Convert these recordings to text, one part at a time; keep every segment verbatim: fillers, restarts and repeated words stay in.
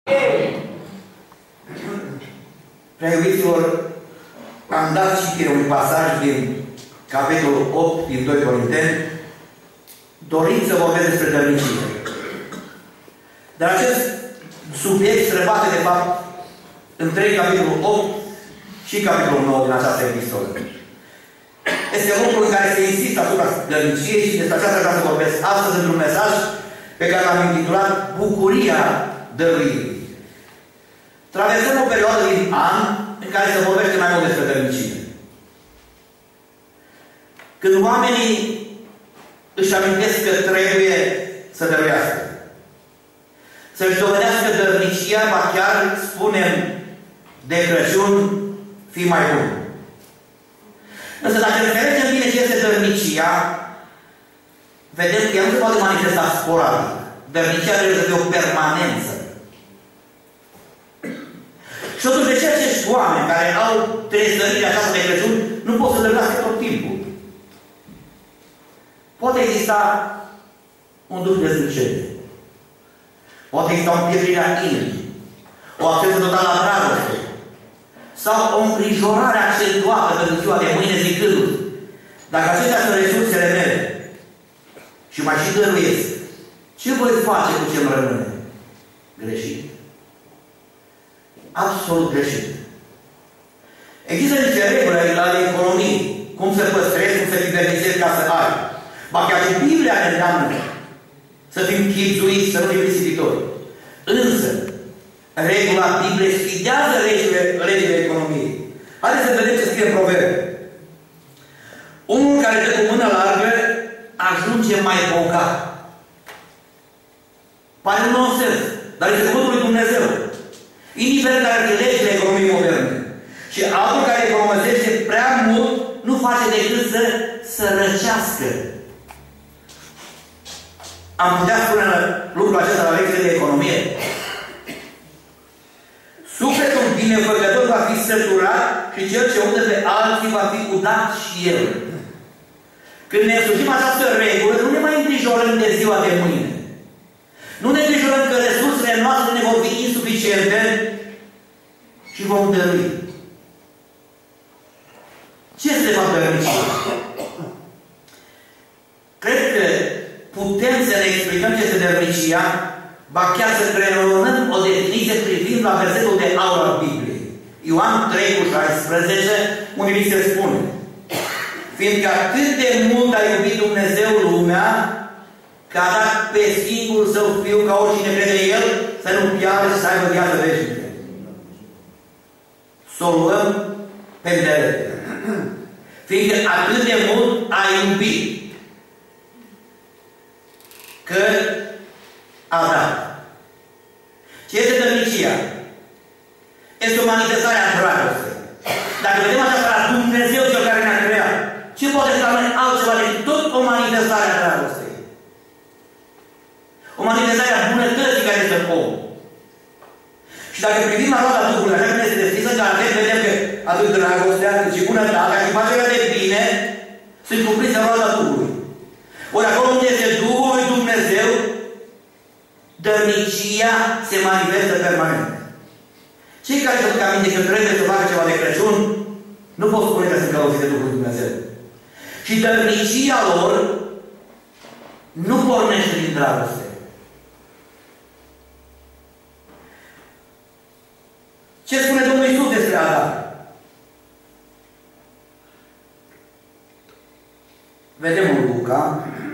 Prea iubiților, am dat citire un pasaj din capitolul opt din doi Corinteni, dorind să vorbesc despre dărnicie. Dar acest subiect se rebate, de fapt, întreg capitolul opt și capitolul nouă din această epistolă. Este lucrul în care se insistă asupra dărniciei și despre aceasta vreau să vorbesc astăzi într-un mesaj pe care l-am intitulat Bucuria dăruirii. Traversăm o perioadă din an în care se vorbește mai mult despre dărnicie. Când oamenii își amintesc că trebuie să dăruiască, să-și dovedească dărnicia, ba chiar spunem de Crăciun, fii mai bun. Însă dacă înțelegem bine ce este dărnicia, vedem că ea nu se poate manifesta sporadic. Dărnicia trebuie să fie o permanență. Și totuși, de ce acești oameni care au trezărirea aceasta de Crăciun nu pot să dăruiască tot timpul? Poate exista un duh de zâncere. Poate exista o împietrire a inimii, o absență totală a dragostei, sau o îngrijorare accentuată pentru ziua de mâine, zicând: dacă acestea sunt resursele mele și mai și dăruiesc, ce voi face cu ce-mi rămâne? Greșit. Absolut greșit. Există niște reguli ale economiei, cum să păstrezi, cum să liberalizezi ca să ai. Ba chiar și Biblia ne îndeamnă să fim chipzuiți, să nu fim risipitori. Însă, regula Bibliei sfidează legile, legile economiei. Haideți să vedem ce scrie în Proverbe. Omul care dă cu mână largă ajunge mai bogat. Pare un nonsens, dar este cuvântul lui Dumnezeu. Indiferent care ar fi legile economiei moderne. Și altul care economisește prea mult nu face decât să sărăcească. Am putea spune lucrul acesta la lecțiile de economie. Sufletul binefăcător va fi săturat și cel ce udă pe alții va fi udat și el. Când ne însușim această regulă, nu ne mai îngrijorăm de ziua de mâine. Nu ne îngrijorăm că resursele noastre ne vor fi insuficiente și vom dărui. Ce este de fapt dărnicia? Cred că putem să ne explicăm ce este dărnicia, ba chiar să creionăm o definiție privind la versetul de aur al Bibliei. Ioan trei cu șaisprezece, unde mi se spune: fiindcă atât de mult a iubit Dumnezeu lumea, că a dat pe singurul Său Fiu, ca oricine crede în El să nu piară și să aibă viață veșnică. Să o luăm pe îndelete. Fiindcă atât de mult a iubit, că a dat. Ce este dărnicia? Este o manifestare a dragostei. Dacă vedem aceasta la Dumnezeu, Cel care ne-a creat, ce poate să rămâne altceva decât tot o manifestare a dragostei? O manifestare a bunătății care este în om. Și dacă privim la roada Duhului, așa cum este descrisă, dar vedem că atât dragostea, cât și bunătatea, și facerea de bine sunt cuprinse în roada Duhului. Ori acolo unde este Duhul lui Dumnezeu, dărnicia se manifestă permanent. Cei care se duc aminte că trebuie să facă ceva de Crăciun, nu pot spune că sunt călăuziți de Duhul lui Dumnezeu. Și dărnicia lor nu pornește din dragoste. Ce spune Domnul Iisus despre Adam? Vedem în Luca,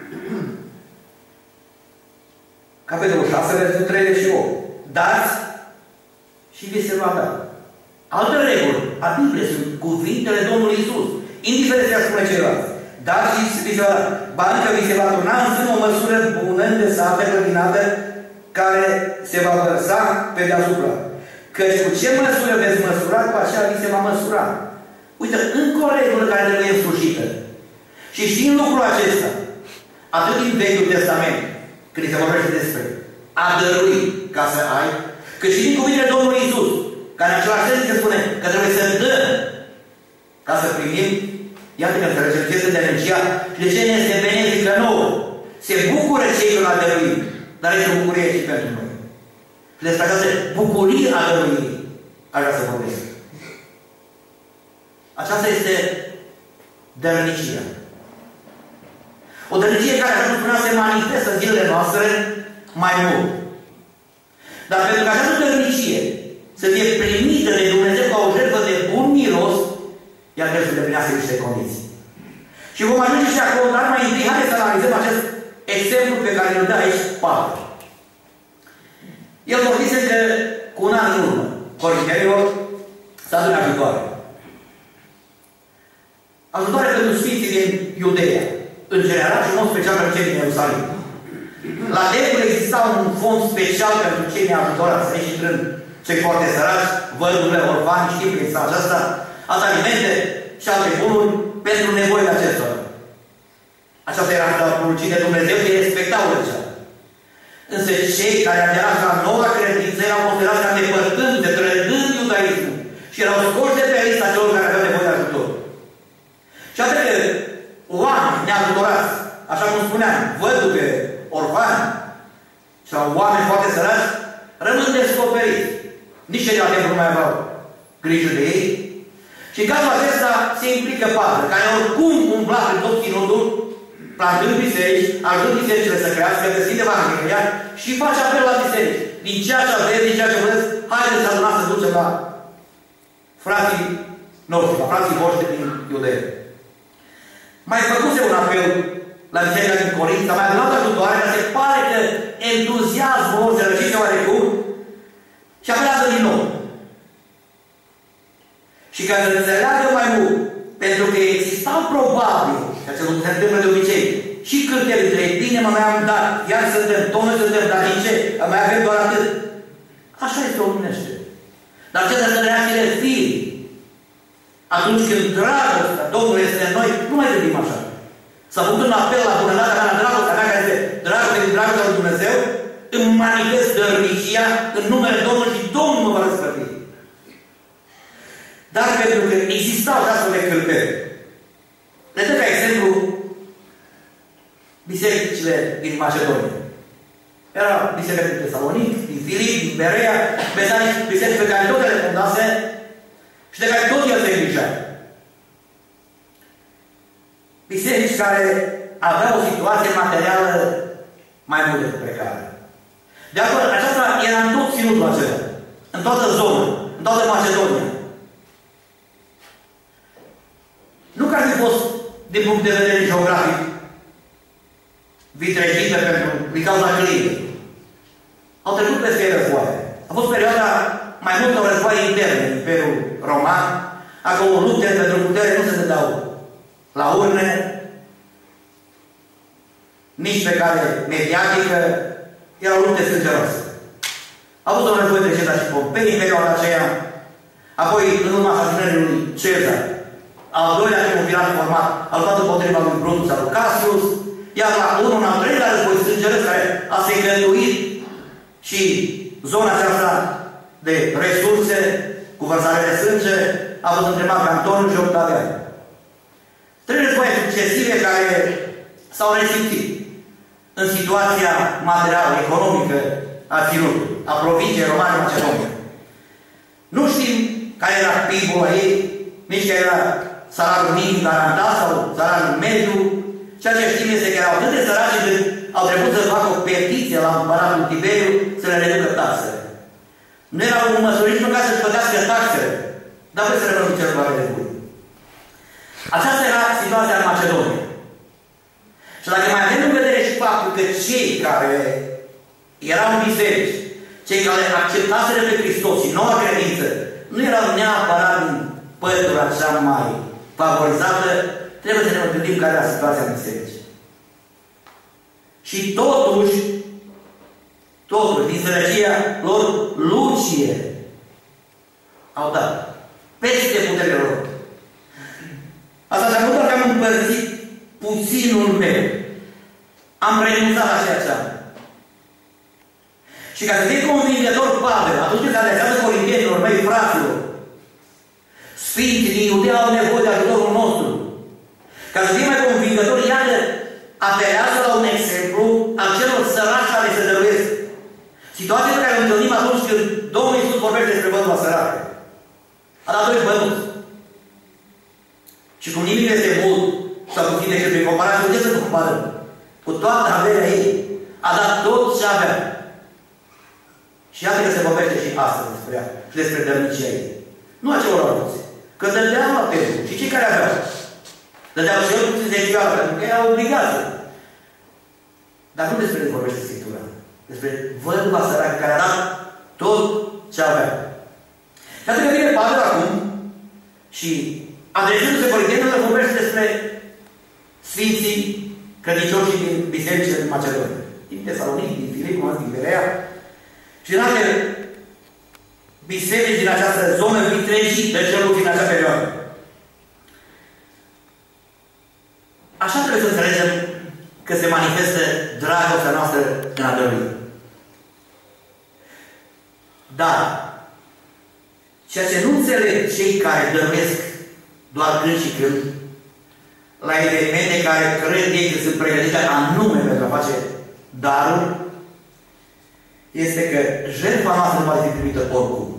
capitolul șase, versetul treizeci și opt. Dați și vi se va da. Altă regulă a Bibliei sunt cuvintele Domnului Iisus, indiferent ce spune ceilalți. Dați și vi se va da. Ba încă vi se va turna în sân o măsură bună, îndesată, grădinată, care se va vărsa pe deasupra. Căci cu ce măsură veți măsura, cu aceea vi se va măsura. Uite, încă o regulă care trebuie însușită. Și știind lucrul acesta, atât din Vechiul Testament, când se vorbește despre a dărui ca să ai, cât și din cuvintele Domnului Iisus, care în același timp se spune că trebuie să dăm ca să primim. Iată că înțelegem ce este dărnicia și de ce ne este benefică nouă. Se bucură cei care l-a dăruit, dar este bucurie și pentru noi. Și despre această bucurie a dăruirii aș vrea să vorbesc. Aceasta este dărnicia. O dărnicie care, așa cum spuneam, se manifestă în zilele noastre mai mult. Dar pentru că această dărnicie să fie primită de Dumnezeu ca o jertfă de bun miros, ea trebuie să îndeplinească niște condiții. Și vom ajunge și acolo, dar mai întâi, haideți să analizăm acest exemplu pe care îl dă aici Pavel. El vorbise că cu un an în urmă, Corintenilor, s-a adunat ajutoare. Ajutoare pentru Sfinții din Iudeea, în general și în mod special pentru cei din Ierusalim. La templu exista un fond special pentru cei neajutorați, aici intrând cei foarte săraci, văduve, orfani, știm că exista aceasta, alte alimente și alte bunuri pentru nevoile acestora. Aceasta era poruncit de Dumnezeu, ei respectau legea. Însă cei care aderat la noua credință erau considerați ca depărtându-se, trădând iudaismul și erau scoși de pe lista celor care aveau nevoie de ajutor. Și atât că oameni neajutorați, așa cum spuneam, văduve, orfani sau oameni foarte săraci, rămân descoperiți. Nici cei de la templu nu mai aveau grijă de ei. Și în cazul acesta se implică Pavel, care oricum umbla în tot ținutul, plantând biserici, ajutând bisericile să crească, găsind Evanghelia și face apel la biserici. Din ceea ce aveți, din ceea ce vreți, haideți să adunați să ducem la frații noștri, la frații voștri din Iudeea. Mai făcuse un apel la biserica din Corint, s-a mai adunat ajutoare, dar se pare că entuziasmul lor se rășise oarecum și apelează din nou. Și ca să înțeleagă mai mult, pentru că exista probabil, că ce se întâmplă de obicei, și cântele între ei, bine mă mai am dat, iar suntem, Domnul suntem, dar din ce? Mai avem doar atât. Așa este omenește. Dar ce să reacțiile firii? Atunci când dragostea Domnului este în noi, nu mai gândim așa. S-a făcut un apel la bunătatea mea, la dragostea mea, care este dragostea din dragostea lui Dumnezeu, îmi manifest dărnicia în numele Domnului și Domnul mă va răspăti. Dar pentru că existau astfel de călcări, le dă ca exemplu bisericile din Macedonia. Era biserica din Tesalonic, din Filip, din Berea, biserici pe care toate le fondase și de care tot el se îngrijea. Biserici care aveau o situație materială mai mult decât precară. De acolo, aceasta era în tot ținutul acela, în toată zona, în toată Macedonia. Nu că ar fi fost, din punct de vedere geografic, vitregită pentru, din cauza climei. Au trecut peste războaie. A fost perioada mai multor războaie interne în Imperiul Roman. Acolo lupte pentru putere nu se dădeau la urne, nici pe care mediatică, erau lupte sângeroase. A avut o război de Cezar și Pompei în perioada aceea, apoi în urma asasinării lui Cezar, al doilea triumvirat format, al dat împotriva lui Brutus al lui Cassius, iar la unul în al treilea război sângeros care a secătuit și zona aceasta de resurse cu vărsare de sânge a fost întrebat pe Antoniu și Octavian. Trei războaie succesive care s-au resimțit în situația materială, economică a ținutului, a provinciei romane Macedonia. Nu știm care era P I B-ul ei, nici care era salariul minim garantat sau salariul mediu. Ceea ce știm este că erau atât de săraci încât au trebuit să facă o petiție la împăratul Tiberiu să le reducă taxele. Nu erau măsuriți nu ca să-și plătească taxele, dar vreau să rămână cel care de bun. Aceasta era situația în Macedonia. Și dacă mai avem în vedere și faptul că cei care erau în biserici, cei care acceptaseră pe Hristos și noua credință, nu erau neapărat din pătura cea mai favorizată, trebuie să ne gândim care era situația în biserici. Și totuși, totuși, din sărăcia lor lucie, au dat peste puterea lor. Asta înseamnă doar că am împărțit puținul meu. Am renunțat la ceea ce am. Și ca să fie convingător Pavel, atunci când se adresează corintenilor mei, fraților, Sfinții din Iudea au nevoie de ajutorul nostru. Ca să fie mai convingător, iată, apelează la un exemplu al celor săraci care se dăruiesc. Situația pe care o întâlnim atunci când Domnul Iisus vorbește despre văduva săracă. A dat doi bănuți. Și cum nimic este mult sau puțin decât prin comparație, cu ce să nu comparăm? Cu toată averea ei. A dat tot ce avea. Și iată că se vorbește și astăzi despre ea și despre dărnicia ei. Nu a celor alții. Că dădeau la pentru. Și cei care aveau? Dădeau și eu puțin zecioară, pentru că era obligație. Dar nu despre ce vorbește Scriptura. Despre văduva săracă care a dat tot ce avea. Și atunci că vine Pavel acum și adresându-se corintenilor, vorbește despre Sfinții credincioși din bisericile din Macedonia. Din Tesalonic, din Filip, din Berea. Și din alte biserici din această zonă vitregii de celul din acea perioadă. Așa trebuie să înțelegem că se manifestă dragostea noastră în a dărui. Dar ceea ce nu înțeleg cei care dăruiesc doar când și când, la evenimente care cred ei că sunt pregătite anume pentru a face daruri, este că jertfa noastră nu va fi primită oricum.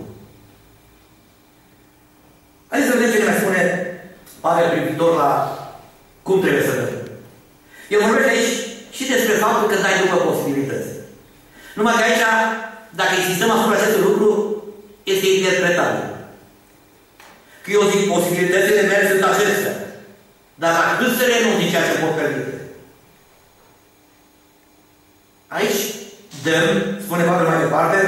Haideți să vedem ce ne mai spune Pavel privitor la cum trebuie să dăm. El vorbește aici și despre faptul că dai după posibilități. Numai că aici, dacă insistăm asupra acestui lucru, este interpretabil. Că eu zic, posibilitățile mele sunt acestea. Dar la cât să renunț din ceea ce pot permite? Aici dăm, spune Pavel mai departe,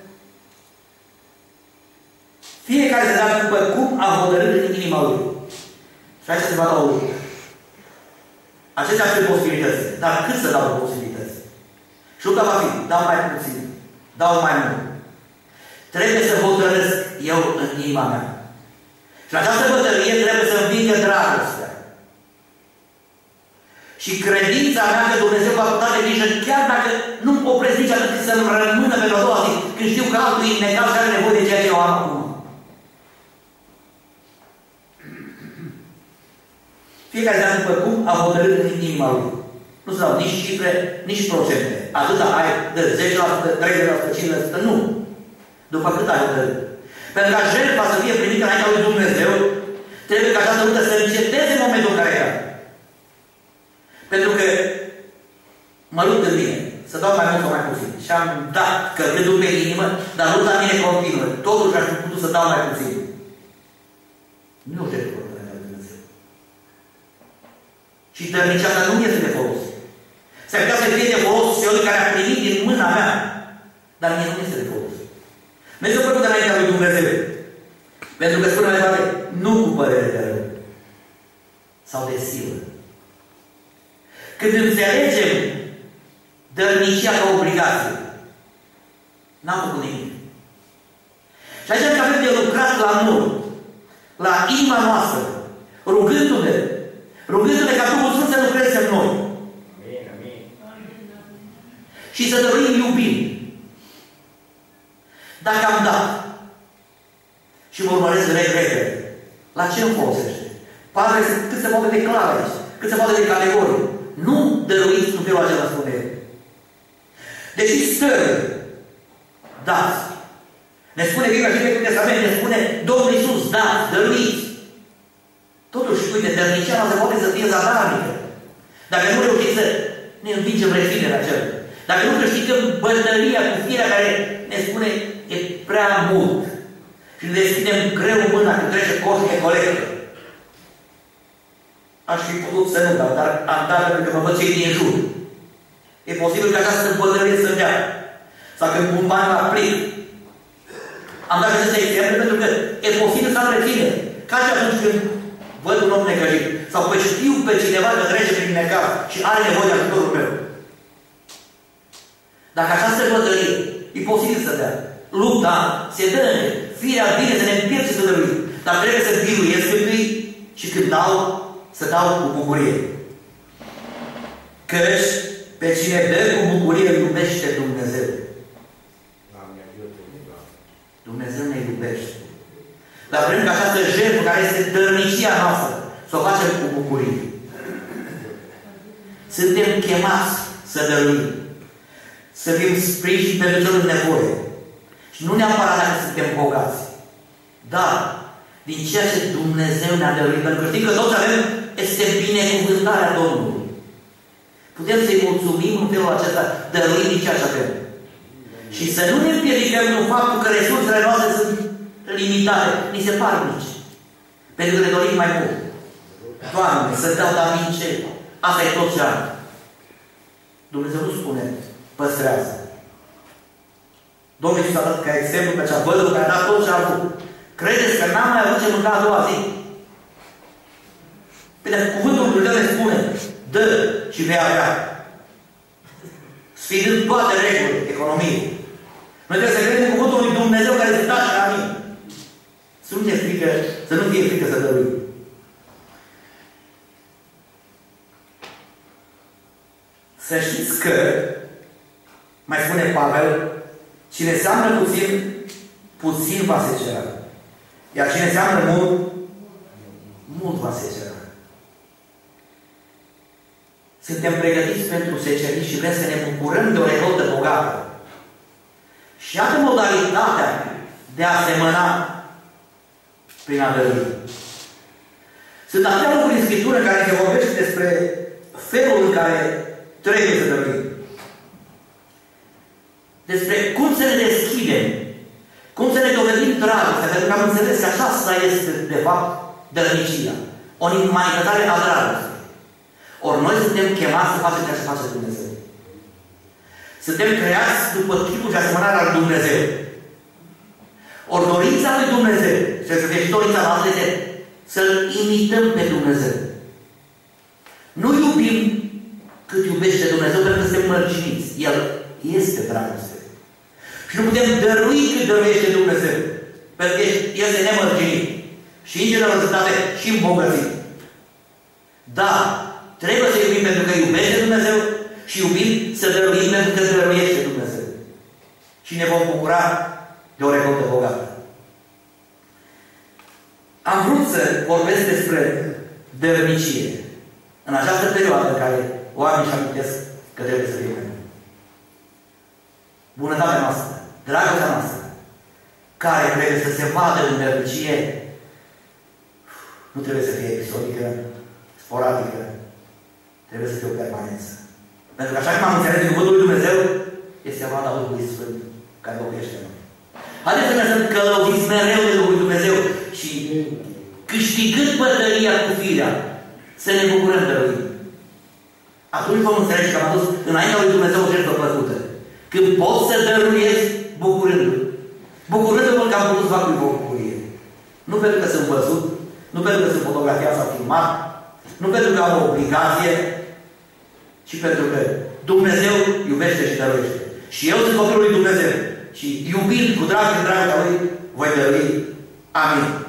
fiecare se dă după cum a hotărât în inima lui. Și aici se va da o lucru. Acestea sunt posibilități. Dar cât să dau posibilități? Și lupta va fi, dau mai puțin, dau mai mult. Trebuie să hotărăsc eu în inima mea. Și această hotărâre trebuie să învingă dragostea. Și credința mea că Dumnezeu va putea de grijă, chiar dacă nu-mi opresc nici atât să-mi rămână pe la doua zi, când știu că altul e inegal și are nevoie de ceea ce eu am acum. Fiecare dată după cum a hotărât în inima lui. Nu se dau nici cifre, nici procente. Atâta ai de zece la sută, treizeci la sută, cincizeci la sută, nu. După cât ai hotărât. Pentru ca jertfa să fie primită înaintea lui Dumnezeu, trebuie ca această luptă să înceteze în momentul în care era. Pentru că mă lupt în mine, să dau mai mult sau mai puțin. Și am dat călcându-l pe inimă, dar lupta în mine continuă. Totuși aș fi putut să dau mai puțin. Nu e o jertfă înaintea lui Dumnezeu. Și dărnicia asta nu este de folos. S-ar putea să fie de folos celui care a primit din mâna mea, dar mie nu este de folos. Dumnezeu făcut înaintea lui Dumnezeu. Pentru că spune mai departe, nu cu părere de rău sau de silă. Când înțelegem dărnicia ca obligație, n-am făcut nimic. Și aici că avem de lucrat la noi, la inima noastră, rugându-ne, rugându-ne ca Duhul Sfânt să lucreze în noi. Amin, amin. Și să dăruim iubind. Dacă am dat și mă urmăresc regrete, la ce îmi folosește? Pavel este cât se poate de clar aici, cât se poate de categoric. Nu dăruiți în felul acela, spune el. Deși stări, dați. Ne spune Biblia și Vechiul Testament, ne spune Domnul Iisus, dați, dăruiți. Totuși, uite, dărnicia noastră poate să fie zadarnică. Dacă nu reușim să ne învingem reținerea aceea. Dacă nu câștigăm bătălia cu firea care ne spune e prea mult. Și ne deschidem greu mâna când trece coșul de colectă. Aș fi putut să nu dau, dar am dat pentru că mă văd cei din jur. E posibil ca această bătălie să dea. Sau când pun bani la plic. Am dat aceste exemple pentru că e posibil să am reținere. Ca și atunci când văd un om necăjit. Sau că știu pe cineva că trece prin necaz și are nevoie de ajutorul meu. Dacă această bătălie e posibil să dea. Lupta se dă încă. Firea vine să ne împierce să dăruim. Dar trebuie să biruiesc întâi și când dau, să dau cu bucurie. Căci pe cine dă cu bucurie îl iubește Dumnezeu. Dumnezeu ne iubește. Dar vrem ca această jertfă care este dărnicia noastră să o facem cu bucurie. Suntem chemați să dăruim. Să fim sprijin pentru celor nevoie. Și nu neapărat dacă suntem bogați. Dar, din ceea ce Dumnezeu ne-a dăruit, pentru că știm că toți avem, este binecuvântarea Domnului. Putem să-i mulțumim în felul acesta, dăruind din ceea ce avem. Și să nu ne împiedicăm în faptul că resursele noastre sunt limitate. Ni se par mici. Pentru că ne dorim mai mult. Doamne, să dau dar din ce? Asta e tot ce am. Dumnezeu nu spune, păstrează. Domnul Iisus a dat ca exemplu pe acea văduvă care a dat tot ce a avut. Credeți că n-am mai avut ce mânca a doua zi? Păi dacă cuvântul Lui Dumnezeu ne spune, dă și vei avea. Sfidând toate regulile economiei. Noi trebuie să credem cuvântul Lui Dumnezeu care se tace la mine. Să nu fie frică, să nu fie frică să dăruim. Să știți că, mai spune Pavel, cine seamănă puțin, puțin va secera. Iar cine seamănă mult, mult va secera. Suntem pregătiți pentru secerii și vrem să ne bucurăm de o recoltă bogată. Și iată modalitatea de a semăna prin a dărui. Sunt atâtea lucruri în Scriptură care se vorbește despre felul în care trebuie să dăruim. Despre cum să ne deschidem, cum să ne dovedim dragostea, pentru că am înțeles că aceasta este, de fapt, dărnicia. O manifestare a dragostei. Ori noi suntem chemați să facem ceea ce face Dumnezeu. Suntem creați după chipul și asemănarea lui Dumnezeu. Ori dorința lui Dumnezeu, trebuie să fie și dorința noastră, este să-L imităm pe Dumnezeu. Nu iubim cât iubește Dumnezeu, pentru că suntem mărginiți. El este dragoste. Și nu putem dărui cât dăruiește Dumnezeu. Pentru că El este nemărginit. Și în generozitate și în bogăție. Da, trebuie să iubim pentru că iubește Dumnezeu și iubim să dăruim pentru că dăruiește Dumnezeu. Și ne vom bucura de o recoltă bogată. Am vrut să vorbesc despre dărnicie. În această perioadă în care oamenii își amintesc că trebuie să fie mai mult. Bunătatea noastră, dragostea noastră, care trebuie să se vadă în dărnicie, nu trebuie să fie episodică, sporadică, trebuie să fie o permanență. Pentru că așa cum am înțeles din cuvântul lui Dumnezeu, este roada Duhului Sfânt care locuiește în noi. Haideți să ne lăsăm călăuziți mereu de Duhul Dumnezeu și câștigând bătălia cu firea, să ne bucurăm dăruind. Atunci vom înțelege că am adus înaintea lui Dumnezeu o jertfă plăcută. Când pot să dăruiesc bucurându-l. Bucurându-mă că am putut să fac cu o bucurie. Nu pentru că sunt văzut, nu pentru că sunt fotografiat sau filmat, nu pentru că am o obligație, ci pentru că Dumnezeu iubește și dăruiește. Și eu sunt copilul lui Dumnezeu. Și iubind cu drag și dragostea lui, voi dărui. Amin.